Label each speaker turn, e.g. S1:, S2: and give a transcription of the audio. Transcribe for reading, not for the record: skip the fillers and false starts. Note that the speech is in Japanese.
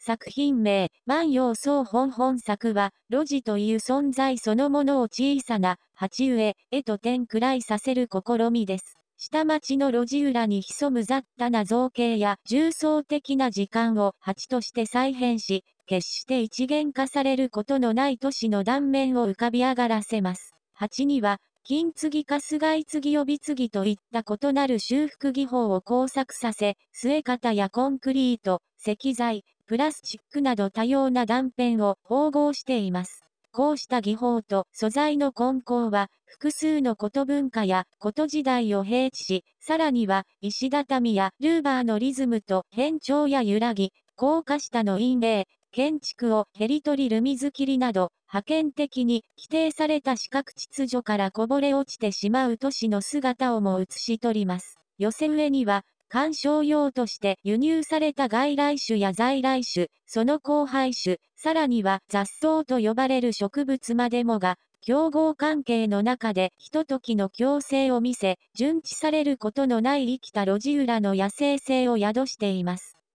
S1: 作品名、万葉総本作は、露地という存在そのものを小さな、鉢植え、へと点くらいさせる試みです。下町の路地裏に潜む雑多な造形や重層的な時間を鉢として再現し、決して一元化されることのない都市の断面を浮かび上がらせます。鉢には、金継ぎかすがい継ぎ帯継ぎといった異なる修復技法を交錯させ、据え方やコンクリート、石材、プラスチックなど多様な断片を縫合しています。こうした技法と素材の混交は、複数の古文化や古時代を併致し、さらには石畳やルーバーのリズムと変調や揺らぎ、高架下の陰影、建築をヘリ取りルミズ切りなど、覇権的に規定された視覚秩序からこぼれ落ちてしまう都市の姿をも映し取ります。寄せ植えには、観賞用として輸入された外来種や在来種、その交配種、さらには雑草と呼ばれる植物までもが、競合関係の中でひとときの共生を見せ、順知されることのない生きた路地裏の野生性を宿しています。